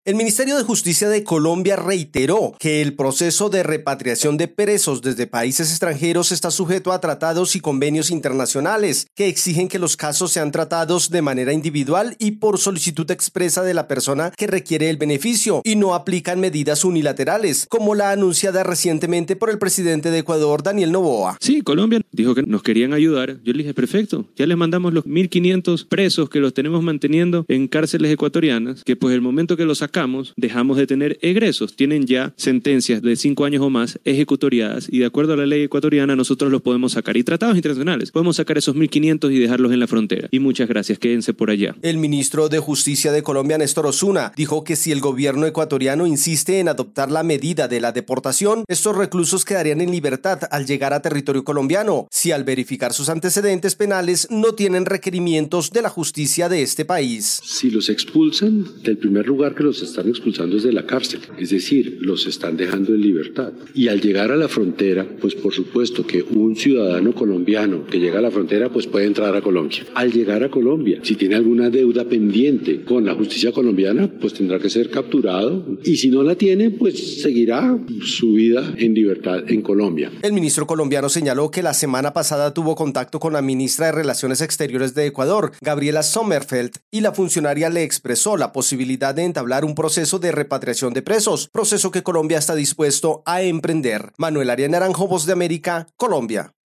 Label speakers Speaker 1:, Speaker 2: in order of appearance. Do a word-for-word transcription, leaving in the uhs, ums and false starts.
Speaker 1: El Ministerio de Justicia de Colombia reiteró que el proceso de repatriación de presos desde países extranjeros está sujeto a tratados y convenios internacionales que exigen que los casos sean tratados de manera individual y por solicitud expresa de la persona que requiere el beneficio y no aplican medidas unilaterales, como la anunciada recientemente por el presidente de Ecuador, Daniel Noboa.
Speaker 2: Sí, Colombia dijo que nos querían ayudar. Yo le dije, perfecto, ya les mandamos los mil quinientos presos que los tenemos manteniendo en cárceles ecuatorianas, que pues el momento que los sacamos dejamos de tener egresos, tienen ya sentencias de cinco años o más ejecutoriadas y de acuerdo a la ley ecuatoriana nosotros los podemos sacar y tratados internacionales, podemos sacar esos mil quinientos y dejarlos en la frontera y muchas gracias, quédense por allá.
Speaker 1: El ministro de Justicia de Colombia, Néstor Osuna, dijo que si el gobierno ecuatoriano insiste en adoptar la medida de la deportación, estos reclusos quedarían en libertad al llegar a territorio colombiano, si al verificar sus antecedentes penales no tienen requerimientos de la justicia de este país.
Speaker 3: Si los expulsan, del primer lugar que los están expulsando desde la cárcel, es decir, los están dejando en libertad. Y al llegar a la frontera, pues por supuesto que un ciudadano colombiano que llega a la frontera, pues puede entrar a Colombia. Al llegar a Colombia, si tiene alguna deuda pendiente con la justicia colombiana, pues tendrá que ser capturado. Y si no la tiene, pues seguirá su vida en libertad en Colombia.
Speaker 1: El ministro colombiano señaló que la semana pasada tuvo contacto con la ministra de Relaciones Exteriores de Ecuador, Gabriela Sommerfeld, y la funcionaria le expresó la posibilidad de entablar un proceso de repatriación de presos, proceso que Colombia está dispuesto a emprender. Manuel Arias Naranjo, Voz de América, Colombia.